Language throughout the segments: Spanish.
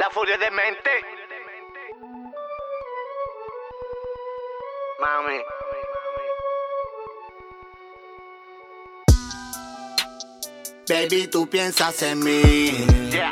La furia de mente. Mami. Baby, tú piensas en mí. Yeah.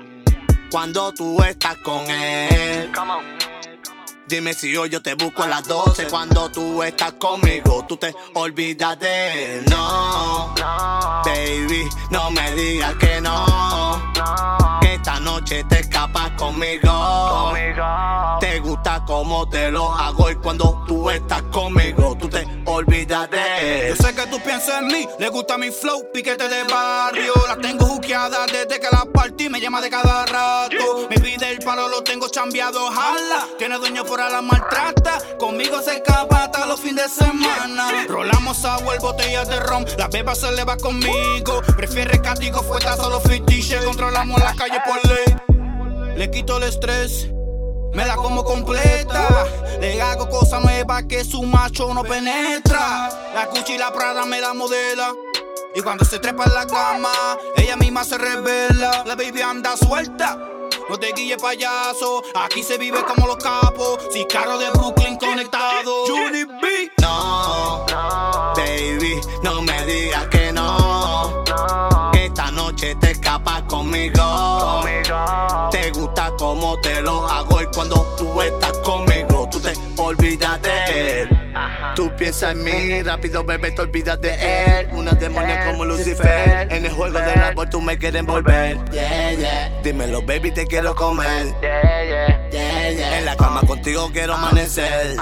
Cuando tú estás con él. Come on. Dime si hoy yo te busco a las 12. Cuando tú estás conmigo, tú te olvidas de él. No, No. baby, no me digas que no. No. Que esta noche te escapas conmigo. Conmigo. Te gusta como te lo hago y cuando tú estás conmigo, tú te olvidas de él. Yo sé que tú piensas en mí, le gusta mi flow, piquete de barrio. La tengo juqueada desde que la partí, me llama de cada rato. Mi vida el palo lo tengo chambeado, jala. Tiene dueño por la maltrata, conmigo se escapa hasta los fines de semana. Rolamos agua, botellas de ron, la beba se le va conmigo. Prefiere castigo, fuerza, solo fetiche. Controlamos la calle por ley. Le quito el estrés, me la como completa. Le hago cosas nuevas que su macho no penetra. La Gucci y la Prada me la modela. Y cuando se trepa en la cama, ella misma se revela. La baby anda suelta, no te guille payaso. Aquí se vive como los capos. Sicario de Brooklyn conectado. Juni B. No, No. baby, no me digas que no. No. Que esta noche te escapas conmigo. Conmigo. Te gusta como te lo hago y cuando tú estás conmigo, tú te olvidas de él. Ajá. Tú piensas en mí, rápido bebé, te olvidas de él. Una demonia como Lucifer. En el juego del árbol tú me quieres envolver. Yeah, yeah. Dímelo, baby, te quiero comer. Yeah, yeah. Yeah, yeah. En la cama contigo quiero amanecer.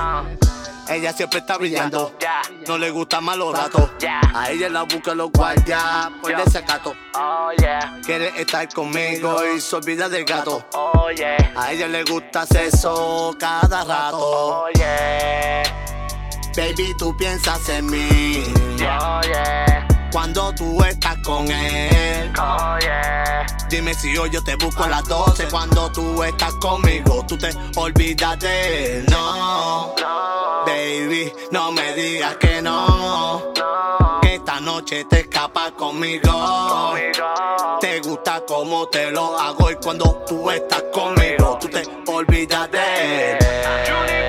Ella siempre está brillando. Yeah. No le gustan malos ratos. Yeah. A ella la busca los guardias por Yo. desacato. Oh yeah. Quiere estar conmigo y se olvida del gato. Oh yeah. A ella le gusta sexo cada rato. Oh yeah. Baby, tú piensas en mí. Oh yeah. Cuando tú estás con él. Oh yeah. Dime si hoy yo te busco a las 12. Cuando tú estás conmigo, tú te olvidas de él. No, No. baby, no me digas que no. No. Que esta noche te escapas conmigo. Conmigo. Te gusta como te lo hago y cuando tú estás conmigo, tú te olvidas de él. Yeah.